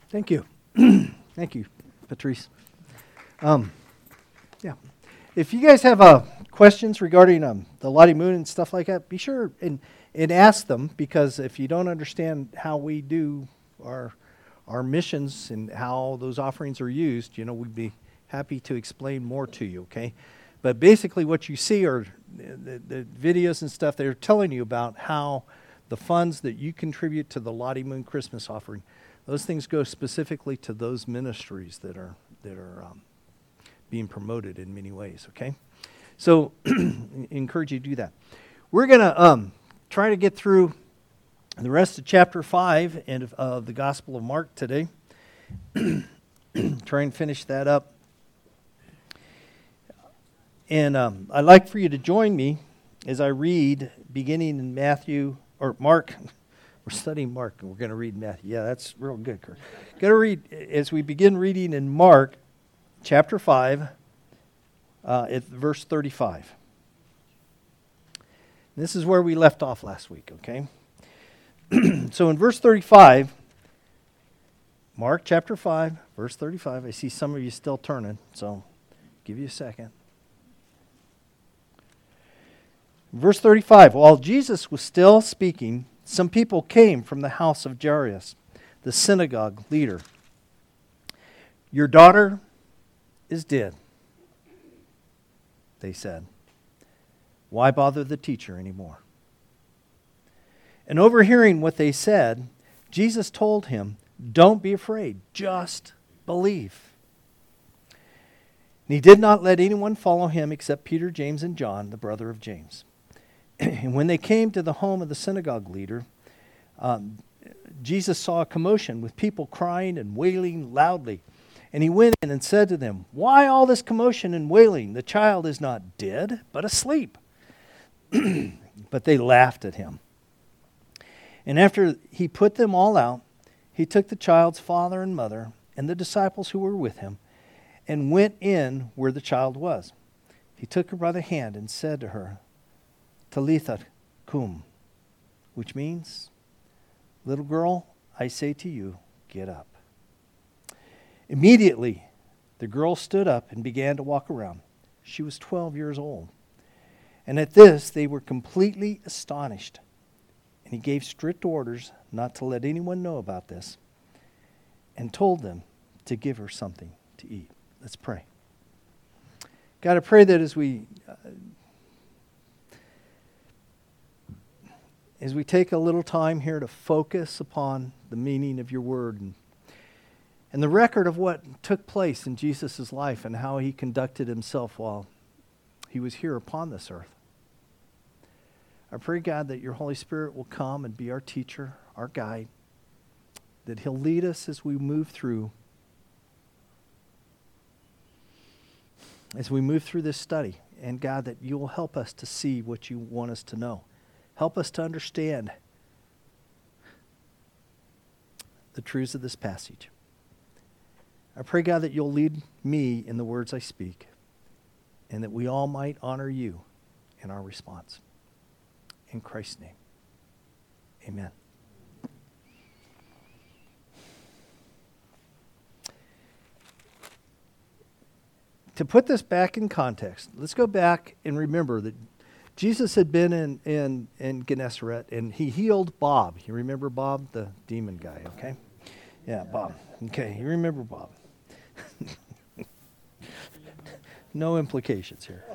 Thank you. Thank you, Patrice. Yeah. If you guys have questions regarding the Lottie Moon and stuff like that, be sure and ask them, because if you don't understand how we do our missions and how those offerings are used, we'd be happy to explain more to you, okay? But basically what you see are the videos and stuff. They're telling you about how the funds that you contribute to the Lottie Moon Christmas offering, those things go specifically to those ministries that are being promoted in many ways, okay? So encourage you to do that. We're going to try to get through the rest of chapter 5 and of the Gospel of Mark today. Try and finish that up. And I'd like for you to join me as I read, beginning in Mark. We're studying Mark, and we're going to read Matthew. Yeah, that's real good, Kurt. Going to read, as we begin reading in Mark, chapter 5, at verse 35. This is where we left off last week, okay? So in verse 35, Mark chapter 5, verse 35, I see some of you still turning, so give you a second. Verse 35, while Jesus was still speaking, some people came from the house of Jairus, the synagogue leader. "Your daughter is dead," they said. "Why bother the teacher anymore?" And overhearing what they said, Jesus told him, "Don't be afraid, just believe." And he did not let anyone follow him except Peter, James, and John, the brother of James. And when they came to the home of the synagogue leader, Jesus saw a commotion with people crying and wailing loudly. And he went in and said to them, "Why all this commotion and wailing? The child is not dead, but asleep." But they laughed at him. And after he put them all out, he took the child's father and mother and the disciples who were with him and went in where the child was. He took her by the hand and said to her, "Talitha cum," which means, "Little girl, I say to you, get up." Immediately, the girl stood up and began to walk around. She was 12 years old. And at this, they were completely astonished. And he gave strict orders not to let anyone know about this, and told them to give her something to eat. Let's pray. God, I pray that as we take a little time here to focus upon the meaning of your word and the record of what took place in Jesus' life and how he conducted himself while he was here upon this earth. I pray, God, that your Holy Spirit will come and be our teacher, our guide, that he'll lead us as we move through this study. And God, that you will help us to see what you want us to know. Help us to understand the truths of this passage. I pray, God, that you'll lead me in the words I speak, and that we all might honor you in our response. In Christ's name, amen. To put this back in context, let's go back and remember that Jesus had been in Gennesaret, and he healed Bob. You remember Bob, the demon guy, okay? Yeah, Bob. Okay, you remember Bob. No implications here.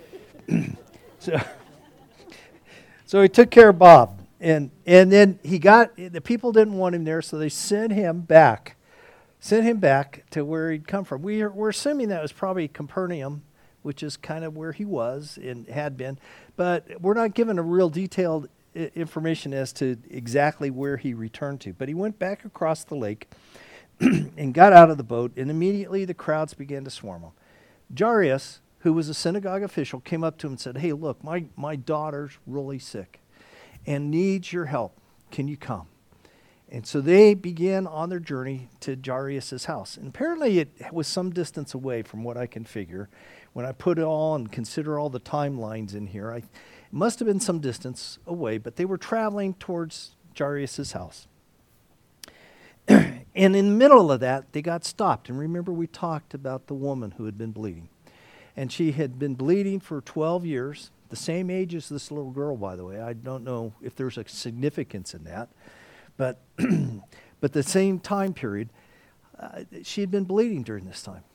So he took care of Bob, and then the people didn't want him there, so they sent him back to where he'd come from. We're assuming that was probably Capernaum, which is kind of where he was and had been, but we're not given a real detailed information as to exactly where he returned to. But he went back across the lake and got out of the boat, and immediately the crowds began to swarm him. Jairus, who was a synagogue official, came up to him and said, "Hey, look, my daughter's really sick and needs your help. Can you come?" And so they began on their journey to Jairus' house. And apparently it was some distance away from what I can figure. When I put it all and consider all the timelines in here, it must have been some distance away, but they were traveling towards Jairus' house. And in the middle of that, they got stopped. And remember, we talked about the woman who had been bleeding. And she had been bleeding for 12 years, the same age as this little girl, by the way. I don't know if there's a significance in that. But, but the same time period, she had been bleeding during this time.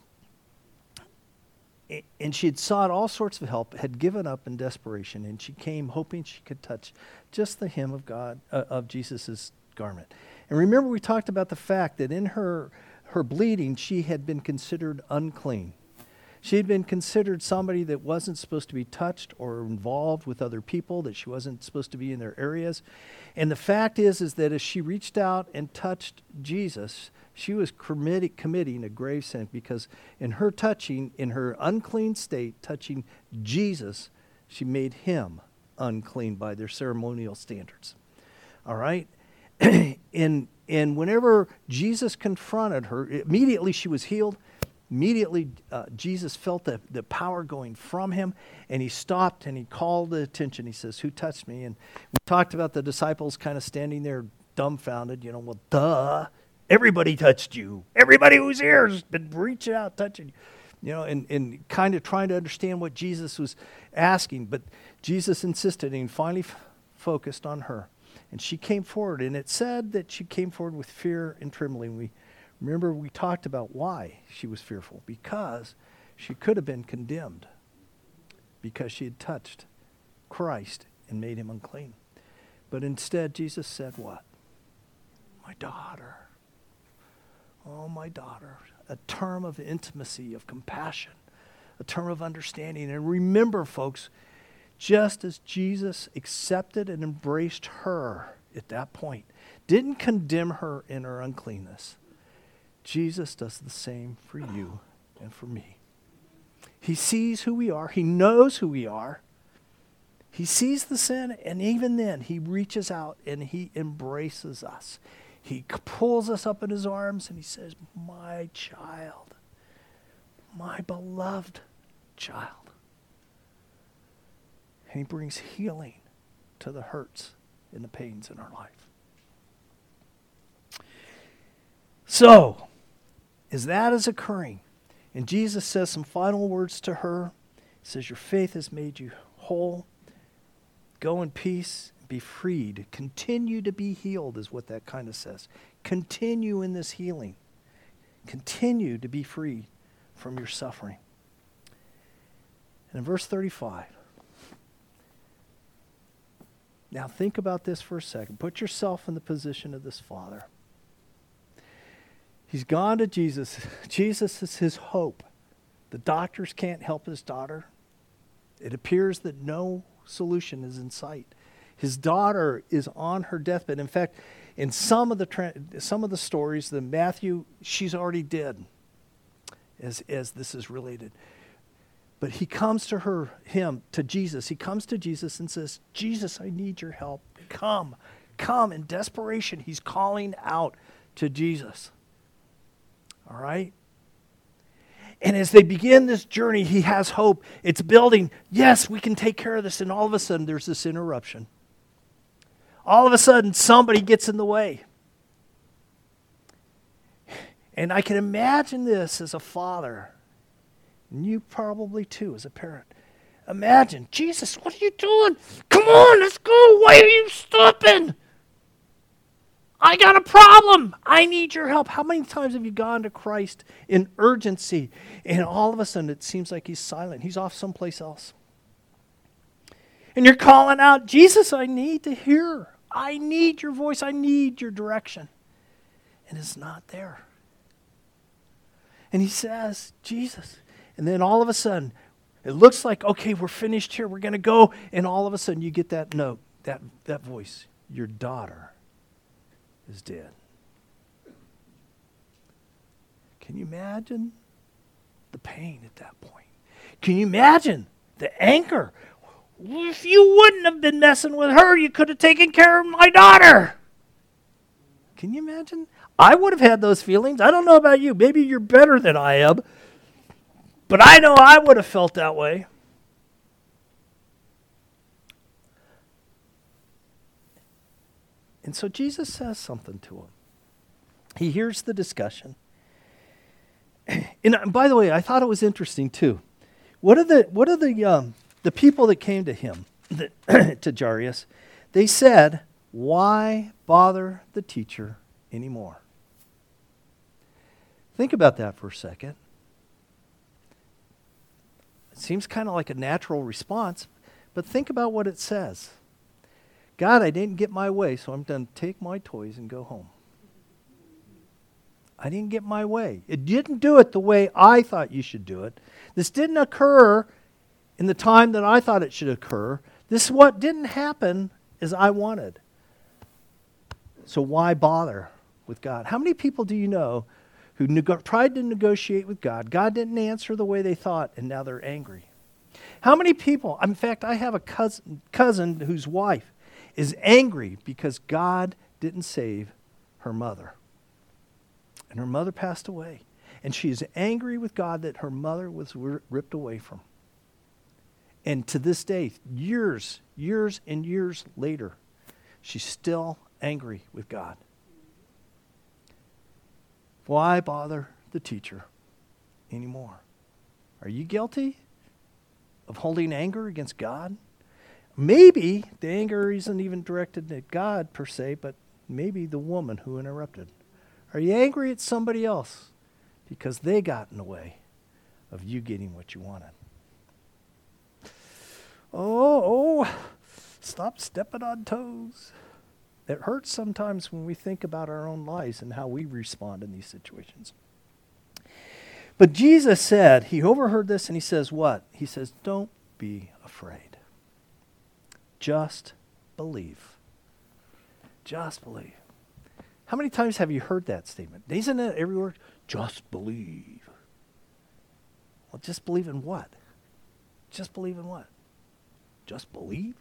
And she had sought all sorts of help, had given up in desperation, and she came hoping she could touch just the hem of God, of Jesus' garment. And remember, we talked about the fact that in her bleeding, she had been considered unclean. She had been considered somebody that wasn't supposed to be touched or involved with other people, that she wasn't supposed to be in their areas. And the fact is that as she reached out and touched Jesus, she was committing a grave sin, because in her touching, in her unclean state, touching Jesus, she made him unclean by their ceremonial standards. All right? And whenever Jesus confronted her, immediately she was healed. Immediately, Jesus felt the power going from him, and he stopped and he called the attention. He says, "Who touched me?" And we talked about the disciples kind of standing there dumbfounded. Well, duh. Everybody touched you. Everybody who's here has been reaching out, touching you. And kind of trying to understand what Jesus was asking. But Jesus insisted, and he finally focused on her. And she came forward, and it said that she came forward with fear and trembling. Remember, we talked about why she was fearful. Because she could have been condemned. Because she had touched Christ and made him unclean. But instead, Jesus said what? My daughter. Oh, my daughter. A term of intimacy, of compassion. A term of understanding. And remember, folks, just as Jesus accepted and embraced her at that point, didn't condemn her in her uncleanness, Jesus does the same for you and for me. He sees who we are. He knows who we are. He sees the sin, and even then, he reaches out and he embraces us. He pulls us up in his arms and he says, my child, my beloved child. And he brings healing to the hurts and the pains in our life. So, as that is occurring, and Jesus says some final words to her, he says, your faith has made you whole. Go in peace. Be freed. Continue to be healed is what that kind of says. Continue in this healing. Continue to be free from your suffering. And in verse 35, now think about this for a second. Put yourself in the position of this father. He's gone to Jesus. Jesus is his hope. The doctors can't help his daughter. It appears that no solution is in sight. His daughter is on her deathbed. In fact, in some of the stories, the Matthew, she's already dead, as this is related. But he comes to to Jesus. He comes to Jesus and says, Jesus, I need your help. Come. In desperation, he's calling out to Jesus. All right? And as they begin this journey, he has hope. It's building. Yes, we can take care of this. And all of a sudden, there's this interruption. All of a sudden, somebody gets in the way. And I can imagine this as a father. And you probably too as a parent. Imagine, Jesus, what are you doing? Come on, let's go. Why are you stopping? I got a problem. I need your help. How many times have you gone to Christ in urgency, and all of a sudden it seems like he's silent. He's off someplace else. And you're calling out, Jesus, I need to hear. I need your voice. I need your direction. And it's not there. And he says, Jesus. And then all of a sudden, it looks like, okay, we're finished here. We're going to go. And all of a sudden you get that note, that voice. Your daughter is dead. Can you imagine the pain at that point? Can you imagine the anger? If you wouldn't have been messing with her, you could have taken care of my daughter. Can you imagine? I would have had those feelings. I don't know about you. Maybe you're better than I am. But I know I would have felt that way. And so Jesus says something to him. He hears the discussion. And by the way, I thought it was interesting too. What are the people that came to him, to Jairus? They said, "Why bother the teacher anymore?" Think about that for a second. It seems kind of like a natural response, but think about what it says. God, I didn't get my way, so I'm going to take my toys and go home. I didn't get my way. It didn't do it the way I thought you should do it. This didn't occur in the time that I thought it should occur. This is what didn't happen as I wanted. So why bother with God? How many people do you know who tried to negotiate with God? God didn't answer the way they thought, and now they're angry. How many people, in fact, I have a cousin whose wife is angry because God didn't save her mother. And her mother passed away. And she is angry with God that her mother was ripped away from. And to this day, years and years later, she's still angry with God. Why bother the teacher anymore? Are you guilty of holding anger against God? Maybe the anger isn't even directed at God per se, but maybe the woman who interrupted. Are you angry at somebody else because they got in the way of you getting what you wanted? Oh, stop stepping on toes. It hurts sometimes when we think about our own lives and how we respond in these situations. But Jesus said, he overheard this and he says what? He says, don't be afraid. Just believe. Just believe. How many times have you heard that statement? Isn't it every word? Just believe. Well, just believe in what? Just believe in what? Just believe?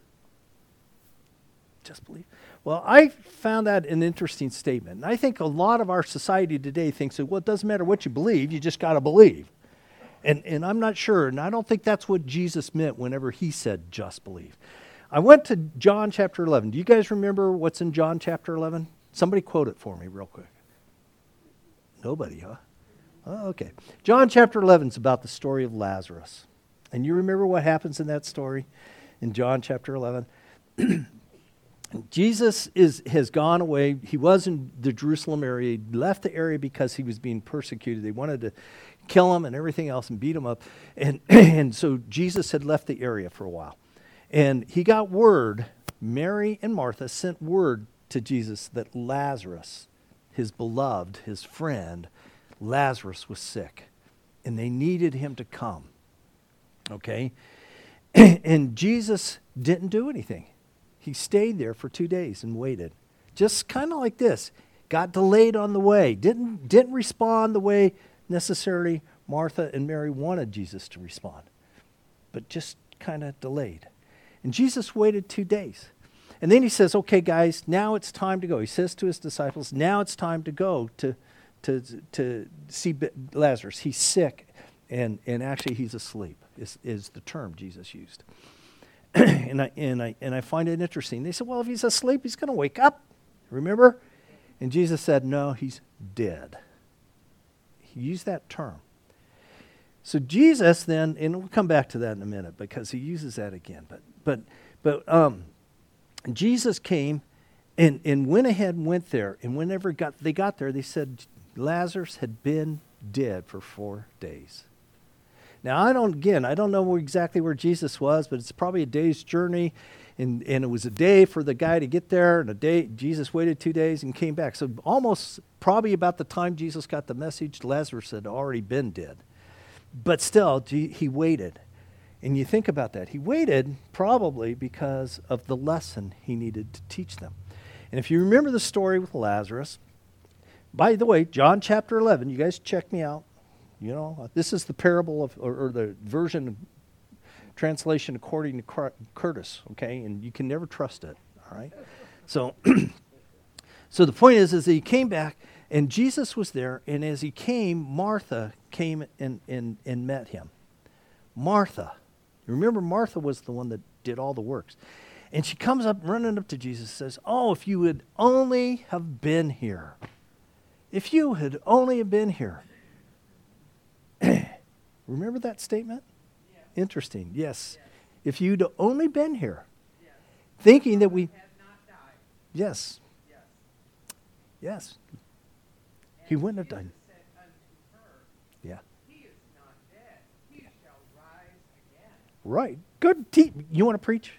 Just believe? Well, I found that an interesting statement. And I think a lot of our society today thinks that, well, it doesn't matter what you believe, you just got to believe. And I'm not sure, and I don't think that's what Jesus meant whenever he said just believe. I went to John chapter 11. Do you guys remember what's in John chapter 11? Somebody quote it for me real quick. Nobody, huh? Oh, okay. John chapter 11 is about the story of Lazarus. And you remember what happens in that story in John chapter 11? Jesus has gone away. He was in the Jerusalem area. He left the area because he was being persecuted. They wanted to kill him and everything else and beat him up. And so Jesus had left the area for a while. And he got word, Mary and Martha sent word to Jesus that Lazarus, his beloved, his friend, Lazarus was sick. And they needed him to come. Okay? And Jesus didn't do anything. He stayed there for 2 days and waited. Just kind of like this. Got delayed on the way. Didn't respond the way necessarily Martha and Mary wanted Jesus to respond. But just kind of delayed. And Jesus waited 2 days. And then he says, okay, guys, now it's time to go. He says to his disciples, now it's time to go to see Lazarus. He's sick, and actually he's asleep, is the term Jesus used. and I find it interesting. They said, well, if he's asleep, he's going to wake up. Remember? And Jesus said, no, he's dead. He used that term. So Jesus then, and we'll come back to that in a minute because he uses that again. But Jesus came and went ahead and went there. And whenever they got there, they said Lazarus had been dead for 4 days. Now, I don't know exactly where Jesus was, but it's probably a day's journey. And it was a day for the guy to get there, and a day, Jesus waited 2 days and came back. So almost probably about the time Jesus got the message, Lazarus had already been dead. But still, he waited. And you think about that. He waited probably because of the lesson he needed to teach them. And if you remember the story with Lazarus, by the way, John chapter 11, you guys check me out. You know, this is the parable of, or the version, translation according to Curtis, okay? And you can never trust it, all right? So, so the point is that he came back, and Jesus was there, and as he came, Martha came and met him. Martha. Remember, Martha was the one that did all the works. And she comes up, running up to Jesus and says, oh, if you would only have been here, If you had only been here. Remember that statement? Yes. Interesting. Yes. Yes. If you'd only been here, Yes. thinking that we... Had not died. Yes. Yes. Yes. And He wouldn't have Jesus done. said unto her, Yeah. he is not dead. He shall rise again. Right. Good. You want to preach?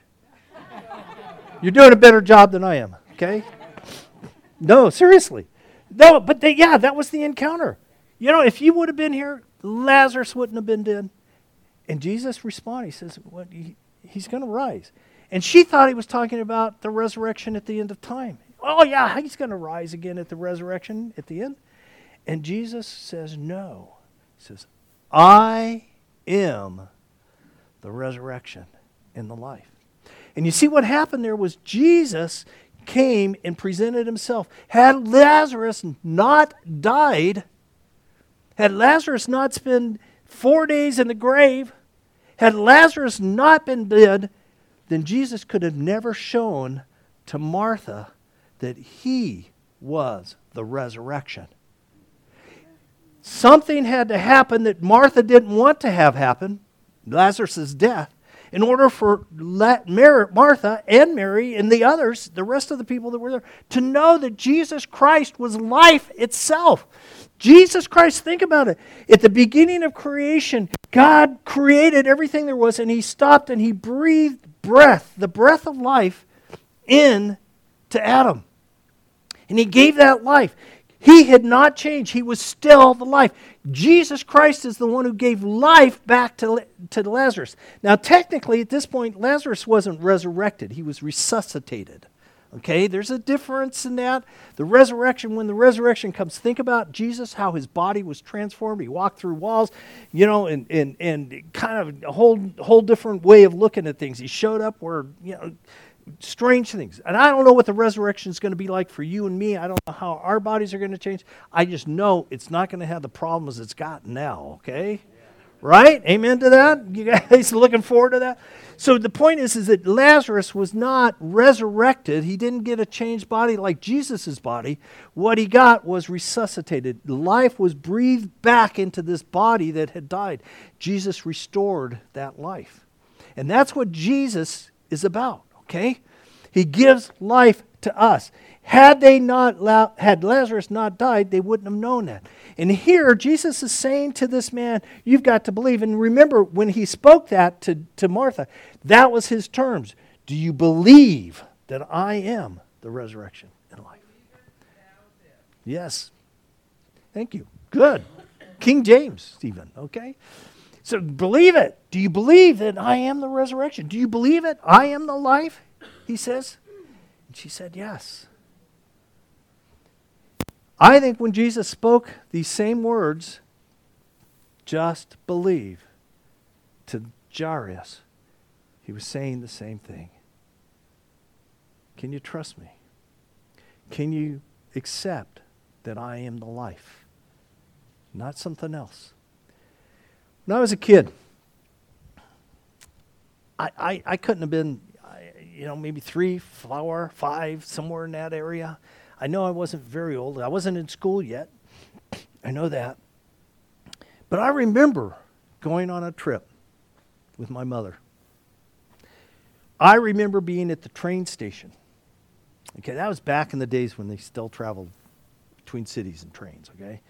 You're doing a better job than I am. Okay. No, seriously. No, but that was the encounter. You know, if you would have been here, Lazarus wouldn't have been dead. And Jesus responded. He says, "What? He's going to rise." And she thought he was talking about the resurrection at the end of time. Oh, yeah, he's going to rise again at the resurrection at the end. And Jesus says, no. He says, I am the resurrection and the life. And you see what happened there was Jesus came and presented himself. Had Lazarus not died, had Lazarus not spent 4 days in the grave, had Lazarus not been dead, then Jesus could have never shown to Martha that he was the resurrection. Something had to happen that Martha didn't want to have happen, Lazarus' death, in order for Martha and Mary and the others, the rest of the people that were there, to know that Jesus Christ was life itself. Jesus Christ, think about it. At the beginning of creation, God created everything there was, and he stopped and he breathed breath, the breath of life, in to Adam. And he gave that life. He had not changed. He was still the life. Jesus Christ is the one who gave life back to Lazarus. Now, technically, at this point, Lazarus wasn't resurrected. He was resuscitated. Okay, there's a difference in that. The resurrection, when the resurrection comes, think about Jesus, how his body was transformed. He walked through walls, you know, and kind of a whole different way of looking at things. He showed up where, you know, strange things. And I don't know what the resurrection is going to be like for you and me. I don't know how our bodies are going to change. I just know it's not going to have the problems it's got now, okay? Yeah. Right? Amen to that? You guys looking forward to that? So the point is that Lazarus was not resurrected. He didn't get a changed body like Jesus' body. What he got was resuscitated. Life was breathed back into this body that had died. Jesus restored that life. And that's what Jesus is about. Okay? He gives life to us. Had Lazarus not died, they wouldn't have known that. And here, Jesus is saying to this man, you've got to believe. And remember, when he spoke that to Martha, that was his terms. Do you believe that I am the resurrection and life? Yes. Thank you. Good. King James, Stephen. Okay? So believe it. Do you believe that I am the resurrection? Do you believe it? I am the life, he says. And she said, yes. I think when Jesus spoke these same words, just believe, to Jairus, he was saying the same thing. Can you trust me? Can you accept that I am the life? Not something else. When I was a kid, I couldn't have been, maybe 3, 4, 5, somewhere in that area. I know I wasn't very old. I wasn't in school yet. I know that. But I remember going on a trip with my mother. I remember being at the train station. Okay, that was back in the days when they still traveled between cities and trains, okay?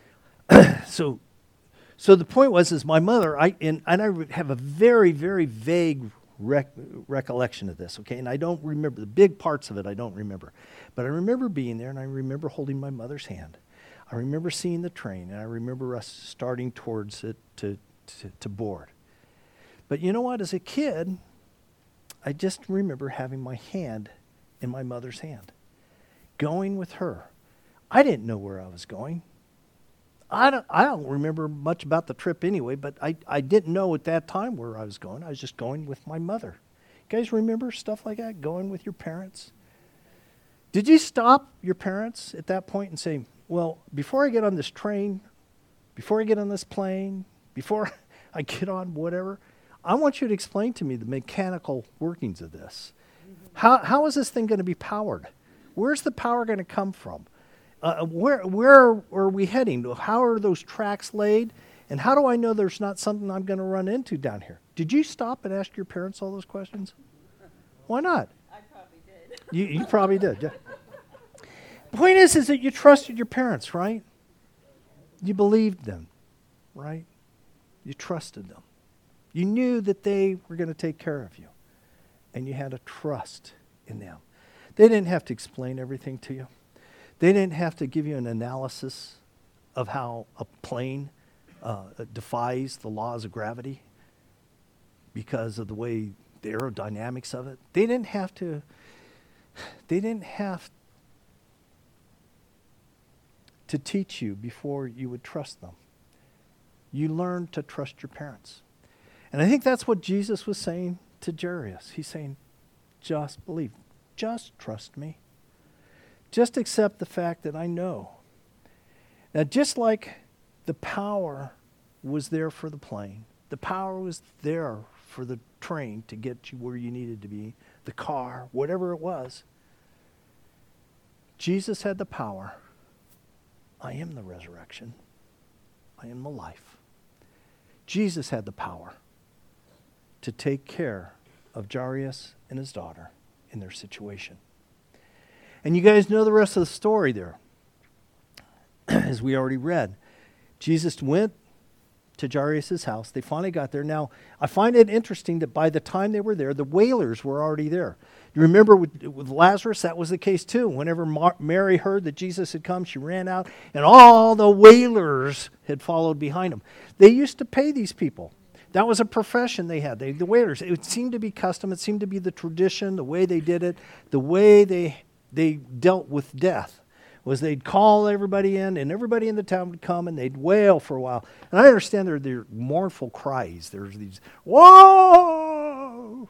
So the point was my mother, I have a very, very vague recollection of this, okay? And I don't remember, the big parts of it I don't remember. But I remember being there, and I remember holding my mother's hand. I remember seeing the train, and I remember us starting towards it to board. But you know what? As a kid, I just remember having my hand in my mother's hand, going with her. I didn't know where I was going. I don't remember much about the trip anyway, but I didn't know at that time where I was going. I was just going with my mother. You guys remember stuff like that, going with your parents? Did you stop your parents at that point and say, well, before I get on this train, before I get on this plane, before I get on whatever, I want you to explain to me the mechanical workings of this. How is this thing going to be powered? Where's the power going to come from? Where are we heading? How are those tracks laid? And how do I know there's not something I'm going to run into down here? Did you stop and ask your parents all those questions? Why not? I probably did. You probably did. Yeah. Point is that you trusted your parents, right? You believed them, right? You trusted them. You knew that they were going to take care of you. And you had a trust in them. They didn't have to explain everything to you. They didn't have to give you an analysis of how a plane defies the laws of gravity because of the way the aerodynamics of it. They didn't have to teach you before you would trust them. You learned to trust your parents. And I think that's what Jesus was saying to Jairus. He's saying, just believe. Just trust me. Just accept the fact that I know. Now, just like the power was there for the plane, the power was there for the train to get you where you needed to be, the car, whatever it was, Jesus had the power. I am the resurrection. I am the life. Jesus had the power to take care of Jairus and his daughter in their situation. And you guys know the rest of the story there. As we already read, Jesus went to Jairus' house. They finally got there. Now, I find it interesting that by the time they were there, the wailers were already there. You remember with Lazarus, that was the case too. Whenever Mary heard that Jesus had come, she ran out, and all the wailers had followed behind him. They used to pay these people. That was a profession they had, the waiters. It seemed to be custom. It seemed to be the tradition, the way they did it, the way they dealt with death. Was they'd call everybody in, and everybody in the town would come, and they'd wail for a while. And I understand they're mournful cries. There's these, whoa,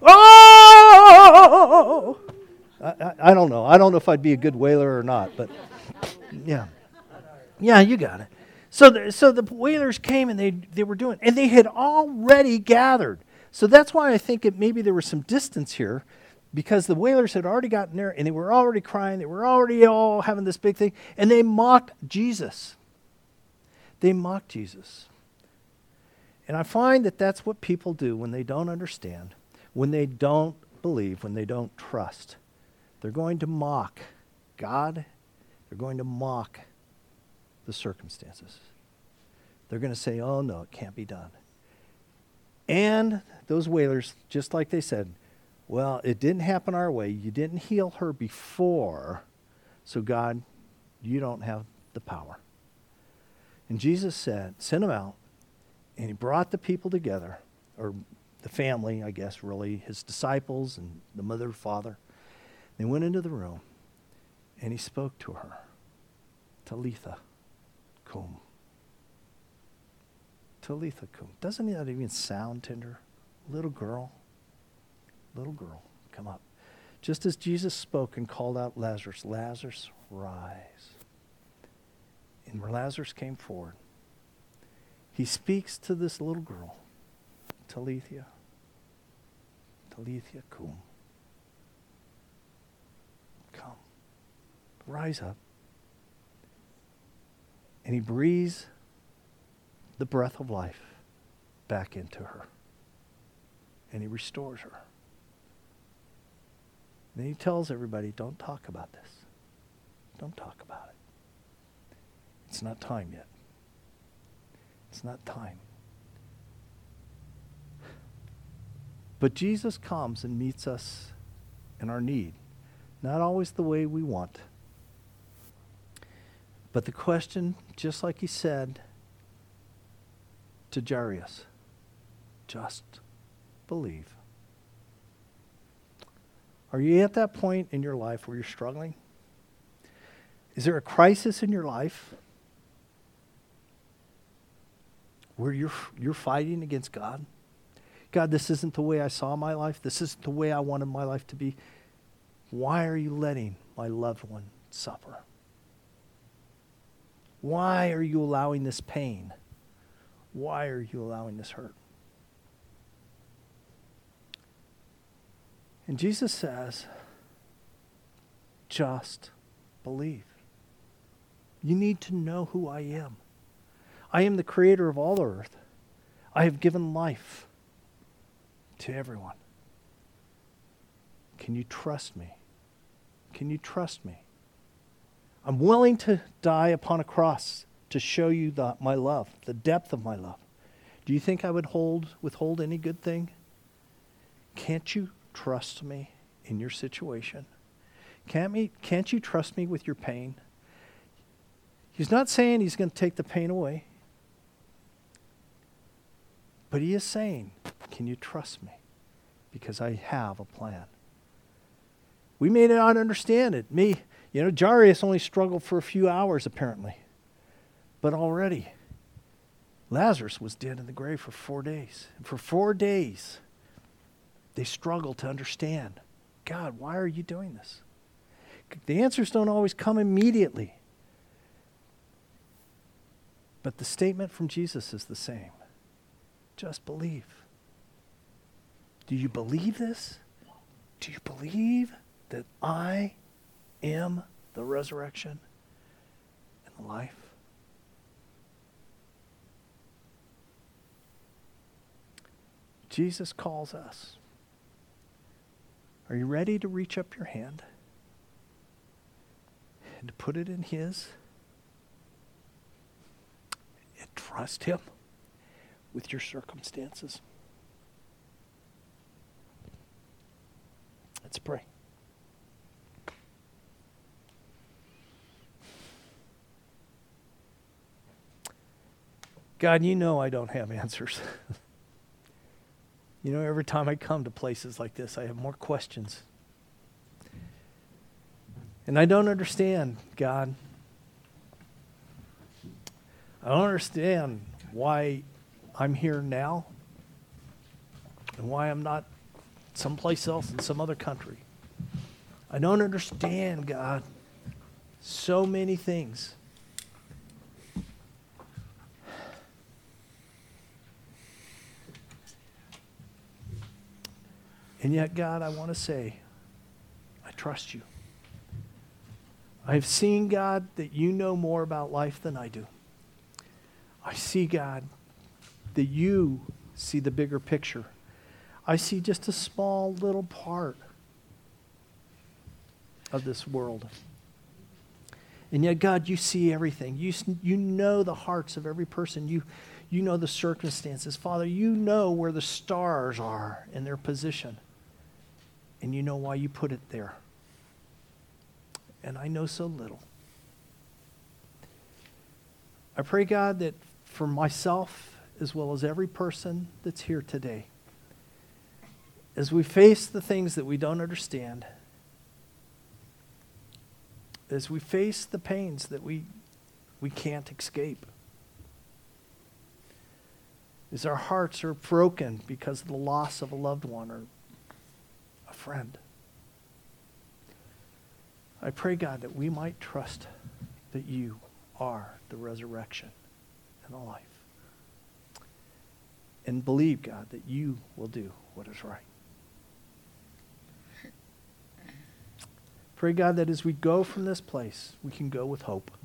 oh! I don't know. I don't know if I'd be a good wailer or not, but yeah. Yeah, you got it. So the wailers came, and they were doing, and they had already gathered. So that's why I think maybe there was some distance here, because the wailers had already gotten there, and they were already crying. They were already all having this big thing, and they mocked Jesus. They mocked Jesus. And I find that that's what people do when they don't understand, when they don't believe, when they don't trust. They're going to mock God. They're going to mock the circumstances. They're going to say, oh, no, it can't be done. And those wailers, just like they said, well, it didn't happen our way. You didn't heal her before, so God, you don't have the power. And Jesus said, send them out, and he brought the people together, or the family, I guess, really, his disciples and the mother and father. They went into the room, and he spoke to her, Talitha cum. Talitha cum. Doesn't that even sound tender? Little girl, come up. Just as Jesus spoke and called out Lazarus, Lazarus, rise. And Lazarus came forward. He speaks to this little girl, Talitha cum. Come. Rise up. And he breathes the breath of life back into her. And he restores her. Then he tells everybody, don't talk about this. Don't talk about it. It's not time yet. It's not time. But Jesus comes and meets us in our need. Not always the way we want. But the question, just like he said to Jairus, just believe. Are you at that point in your life where you're struggling? Is there a crisis in your life where you're fighting against God? God, this isn't the way I saw my life. This isn't the way I wanted my life to be. Why are you letting my loved one suffer? Why are you allowing this pain? Why are you allowing this hurt? And Jesus says, just believe. You need to know who I am. I am the creator of all the earth. I have given life to everyone. Can you trust me? Can you trust me? I'm willing to die upon a cross to show you my love, the depth of my love. Do you think I would withhold any good thing? Can't you trust me in your situation? Can't you trust me with your pain? He's not saying he's going to take the pain away. But he is saying, can you trust me? Because I have a plan. We may not understand it. Jairus only struggled for a few hours apparently. But already, Lazarus was dead in the grave for 4 days. And for 4 days, they struggled to understand, God, why are you doing this? The answers don't always come immediately. But the statement from Jesus is the same. Just believe. Do you believe this? Do you believe that I am the resurrection and the life? Jesus calls us. Are you ready to reach up your hand and to put it in His and trust Him with your circumstances? Let's pray. God, you know I don't have answers. You know, every time I come to places like this, I have more questions. And I don't understand, God. I don't understand why I'm here now and why I'm not someplace else in some other country. I don't understand, God, so many things. And yet, God, I want to say, I trust you. I've seen, God, that you know more about life than I do. I see, God, that you see the bigger picture. I see just a small little part of this world. And yet, God, you see everything. You know the hearts of every person. You know the circumstances. Father, you know where the stars are in their position. And you know why you put it there. And I know so little. I pray, God, that for myself as well as every person that's here today, as we face the things that we don't understand, as we face the pains that we can't escape, as our hearts are broken because of the loss of a loved one or a friend, I pray, God, that we might trust that you are the resurrection and the life. And believe, God, that you will do what is right. Pray, God, that as we go from this place, we can go with hope.